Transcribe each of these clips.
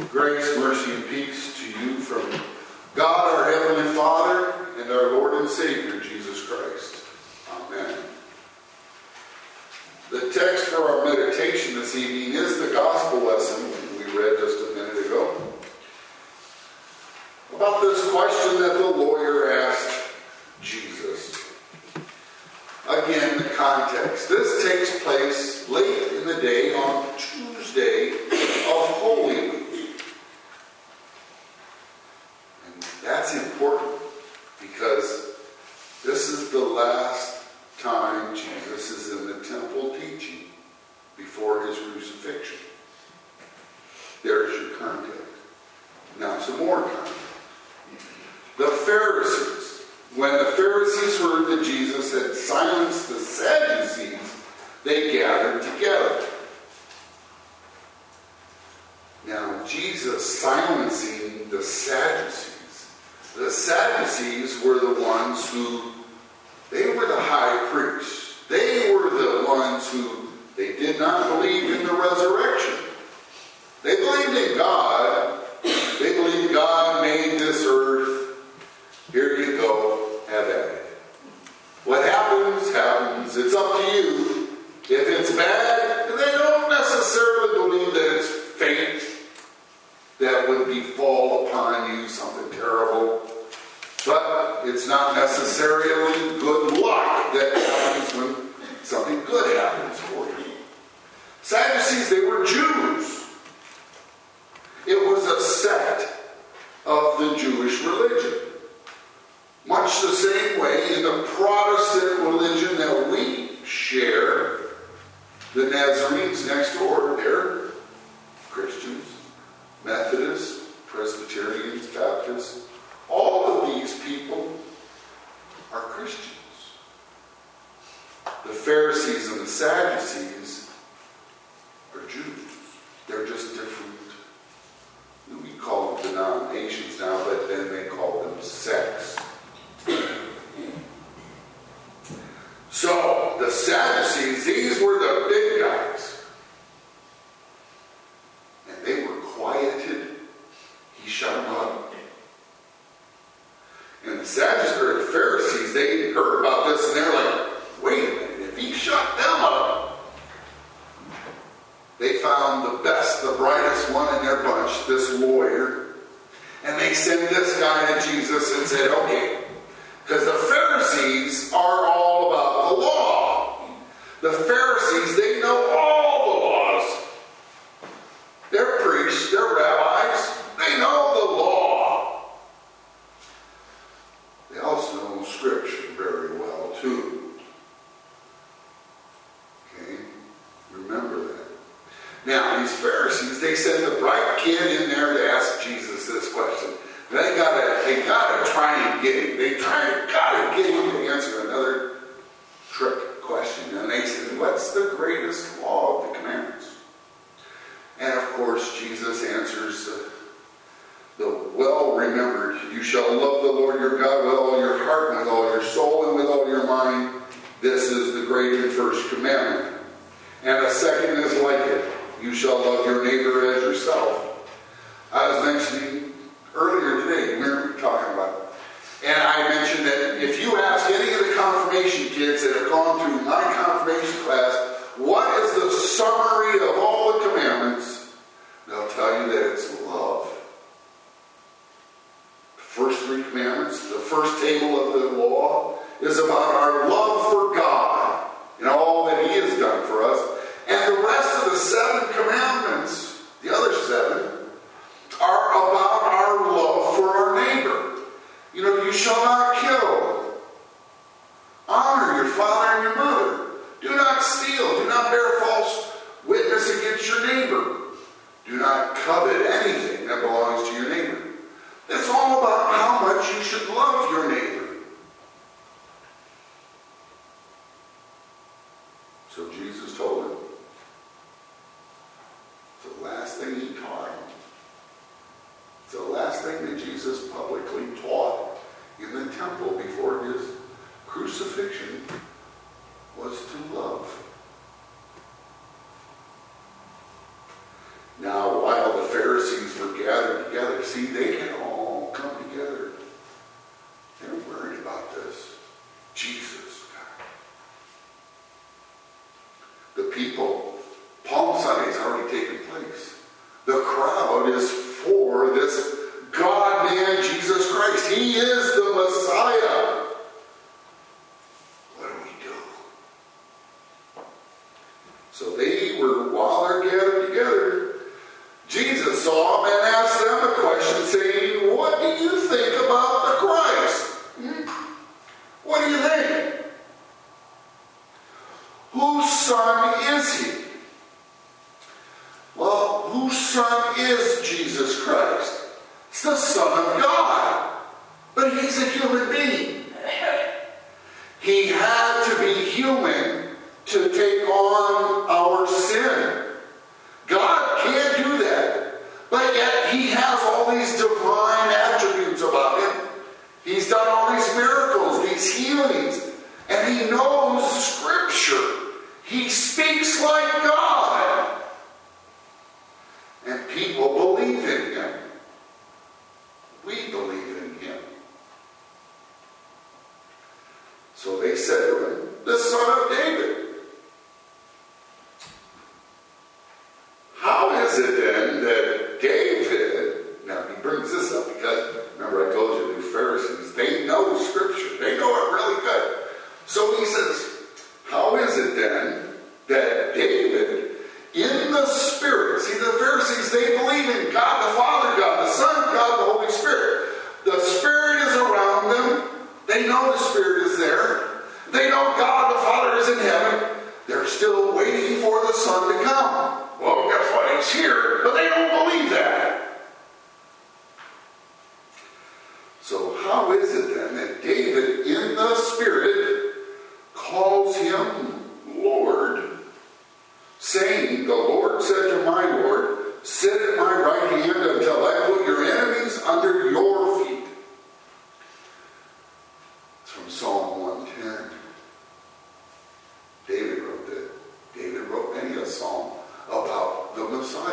Grace, mercy, and peace to you from God, our Heavenly Father, and our Lord and Savior, Jesus Christ. Amen. The text for our meditation this evening is the gospel lesson we read just a minute ago about this question that the lawyer asked Jesus. Again, the context. This takes place late in the day on Tuesday of Holy Week. And that's important because this is the last time Jesus is in the temple teaching before his crucifixion. There's your context. Now some more context. The Pharisees. When the Pharisees heard that Jesus had silenced the Sadducees, they gathered together. Now, Jesus silencing the Sadducees. The Sadducees were the ones who, they were the high priests. They were the ones who, they did not believe in the resurrection. They believed in God. They believed God made this earth. Here you go, have at it. What happens, happens. It's up to you. If it's bad, they don't necessarily believe that it's fate that would befall upon you, something terrible. But it's not necessarily good luck that happens when something good happens for you. Sadducees, they were Jews. It was a sect of the Jewish religion. Much the same way in the Protestant religion that we share, the Nazarenes next door, they're Christians, Methodists, Presbyterians, Baptists. All of these people are Christians. The Pharisees and the Sadducees are Jews. They're just different. We call them denominations now, but then they call them sects. So, the Sadducees, these were the big guys. And they were quieted. He shut them up. And the Sadducees, or the Pharisees, they heard about this and they're like, wait a minute, if he shut them up, they found the best, the brightest one in their bunch, this lawyer. And they sent this guy to Jesus and said, okay, because the Pharisees are all about the law. The Pharisees, they know all the laws. They're priests, they're rabbis, they know the law. They also know Scripture very well, too. Okay? Remember that. Now, these Pharisees, they sent the bright kid in there to ask Jesus this question. They gotta try and get him. Gotta get him to answer another trick question. And they said, what's the greatest law of the commandments? And of course, Jesus answers the well-remembered, you shall love the Lord your God with all your heart, and with all your soul, and with all your mind. This is the great and first commandment. And the second is like it. You shall love your neighbor as yourself. I was mentioning earlier today, we were talking about it. And I mentioned that if you ask any of the confirmation kids that have gone through my confirmation class, what is the summary of all the commandments? They'll tell you that it's love. The first three commandments, the first table of the law, is about our love for God and all that He has done for us. And the rest of the 7 commandments, the other 7, are about our love for our neighbor. You know, you shall not kill. Honor your father and your mother. Do not steal. Do not bear false witness against your neighbor. Do not covet anything that belongs to your neighbor. It's all about how much you should love your neighbor. So Jesus told him. It's the last thing he taught him. It's the last thing that Jesus publicly taught in the temple before his crucifixion was to love. Now, while the Pharisees were gathered see, they can all come together. They're worried about this. Jesus, God. The people, Palm Sunday's already taken place. The crowd is for this God-man, Jesus Christ. He is the Messiah. What do we do? So while they're gathered together, Jesus saw them and asked them a question saying, what do you think about the Christ? What do you think? Whose son is he? Well, whose son is Jesus Christ? He's the Son of God. But he's a human being. He had to be human to take on our sin. God can't do that. But yet he has all these divine attributes about him. He's done all these miracles, these healings. And he knows Scripture. He speaks like God. And people believe in him. We believe in him. So they said to him, the Son of David. How is it then that David, now he brings this up because, remember I told you the Pharisees, they know Scripture. They know it really good. So he says, how is it then that David, in the Spirit, see the Pharisees, they believe in God the Father, God the Son, God the Holy Spirit. The Spirit is around them. They know the Spirit is there. They know God the Father is in heaven. They're still waiting for the Son to come. Well, guess what? He's here, but they don't believe that. So how is it then that David, in the Spirit, calls him Lord, saying, the Lord said to my Lord, sit at my right hand until I put your enemies under your feet. It's from Psalm 110. David wrote that. David wrote many a psalm about the Messiah.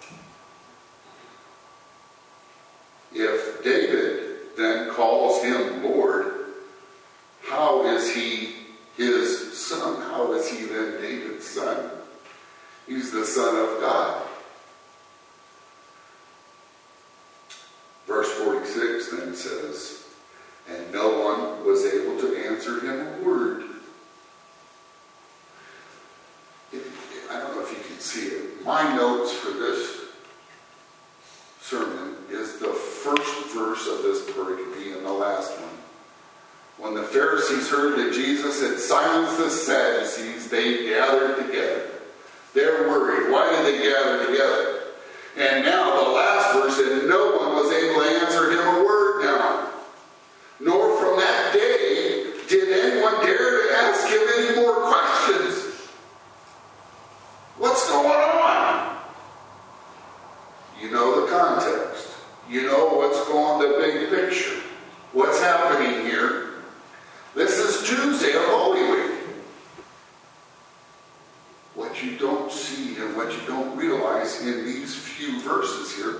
If David then calls him Lord, how is he his son? How is he then David's son? He's the Son of God. Verse 46 then says, and no one was able to answer him a word. I don't know if you can see it. My notes for this sermon is the first verse of this pericope and the last one. When the Pharisees heard that Jesus had silenced the Sadducees, they gathered together. They're worried. Why did they gather together? And now the last verse said, no one was able to answer him a word now. Nor from that day did anyone dare to ask him any more questions. What's going on? You know the context. You know what's going on, the big picture. What's happening here? This is Tuesday of Holy Week. What you don't see and what you don't realize in these few verses here,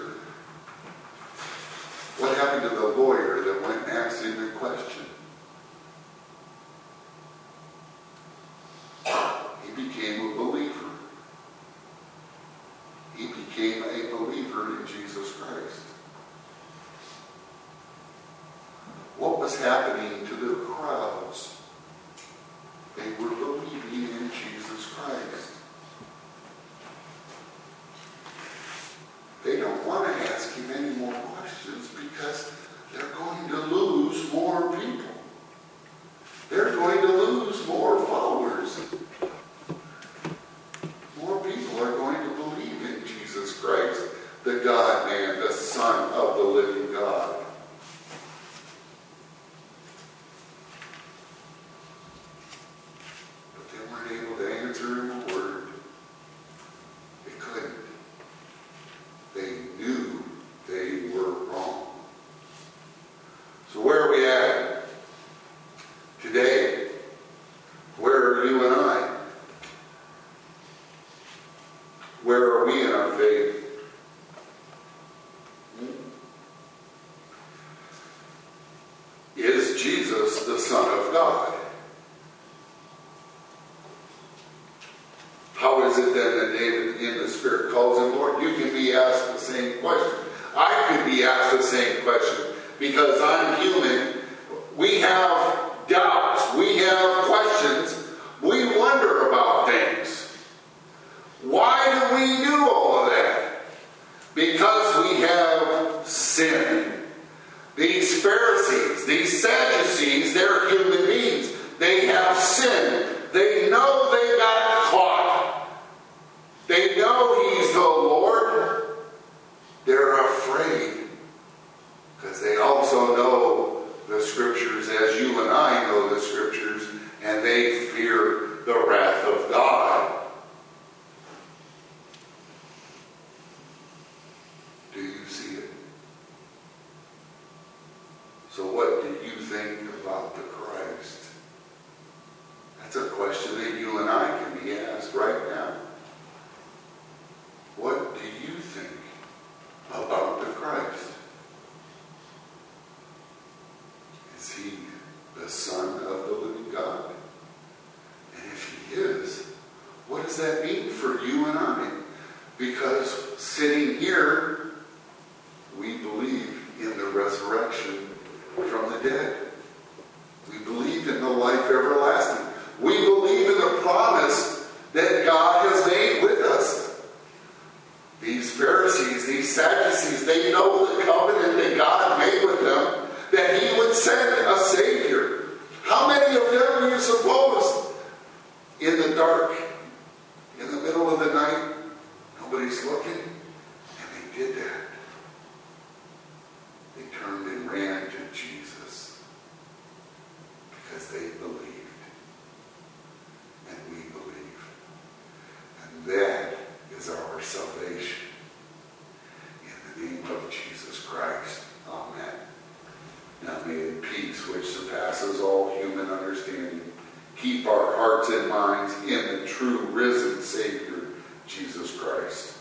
what happened to the lawyer that went and asked him a question? He became a believer. He became a believer in Jesus Christ. What was happening to the crowds? They were believing in Jesus Christ. They don't want to ask him any more questions because they're going to lose more people. They're going to lose more followers. More people are going to believe in Jesus Christ, the God-man, the Son of the living God. But they weren't able to answer him a word. They couldn't. They knew they were wrong. So where are we at today? Where are you and I? Where are we in our faith? then David in the Spirit calls him Lord. You can be asked the same question. I could be asked the same question because I'm human. We have doubts. We have questions. We wonder about things. Why do we do all of that? Because we have sin. These Pharisees, these Sadducees, they're human beings. They have sin. They know they got caught. They know He's the Lord. They're afraid because they also know the Scriptures as you and I know the Scriptures, and they fear the wrath of God. Do you see it? So what do you think about the Christ? That's a question that you and I can be asked right now. What do you think about the Christ? Is He the Son of the living God? And if He is, what does that mean for you and I? Because sitting here, we believe in the resurrection from the dead. We believe in the life everlasting. We believe in the promise that God has made with us. These Pharisees, these Sadducees, they know the covenant that God made with them, that He would send a Savior. How many of them do you suppose in the dark, in the middle of the night, nobody's looking, and they did that? They turned and ran to Jesus because they believed. And we believe. And that is our salvation. In the name of Jesus Christ. Amen. Now may the peace which surpasses all human understanding keep our hearts and minds in the true risen Savior, Jesus Christ.